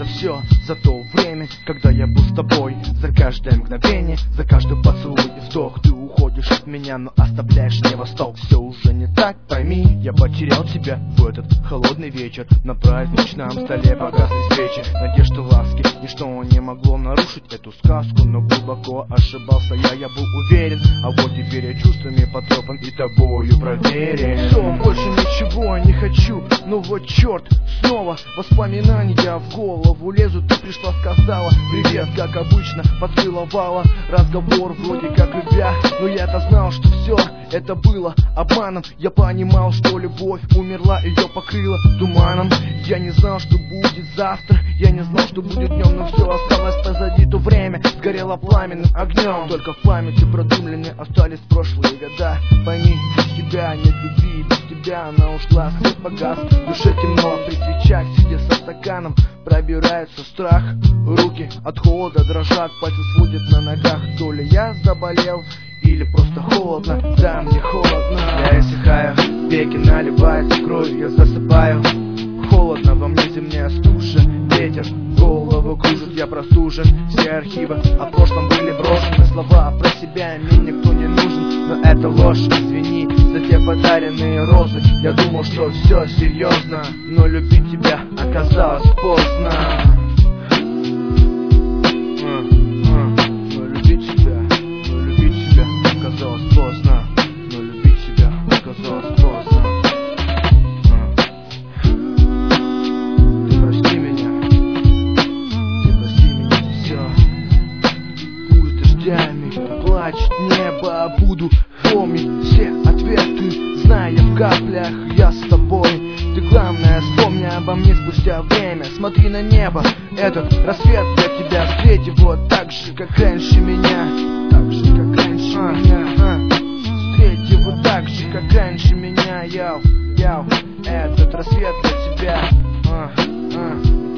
за все, за то время, когда я был с тобой. За каждое мгновение, за каждый поцелуй и вздох. Ты уходишь от меня, но оставляешь мне восток. Все уже не так, пойми, я потерял тебя в этот холодный вечер. На праздничном столе погасли свечи, надежды, ласки, ничто не могло нарушить эту сказку. Но глубоко ошибался я был уверен. А вот теперь я чувствами потрепан и тобою проверен. Все, больше ничего не хочу, ну вот черт, снова воспоминания в голову лезут. Ты пришла, сказала привет, как обычно, поцеловала. Разговор вроде как любя, но я-то знал, что все это было обманом. Я понимал, что любовь умерла, ее покрыла туманом. Я не знал, что будет завтра, я не знал, что будет днем, но все осталось позади. То время сгорело пламенным огнем, только в памяти продумлены остались прошлые года. Пойми, без тебя нет любви, без тебя она ушла, свет погас, в душе темно при свечах, сидя со стаканом, пробирается страх. Руки от холода дрожат, пальцы сводят на ногах. То ли я заболел, или просто холодно, да, мне холодно. Я иссыхаю, веки наливаются кровью, я засыпаю. Холодно, во мне зимняя стужа, ветер голову кружит, я простужен. Все архивы о прошлом были брошены, слова про себя мне никто не нужен. Но это ложь, извини за те подаренные розы. Я думал, что все серьезно, но любить тебя оказалось поздно. Плачет небо, буду помнить все ответы, зная в каплях я с тобой. Ты главное вспомни обо мне спустя время. Смотри на небо, этот рассвет для тебя встреть его так же, как раньше меня. Так же, как раньше меня. Встреть его так же, как раньше меня. Яу, этот рассвет для тебя.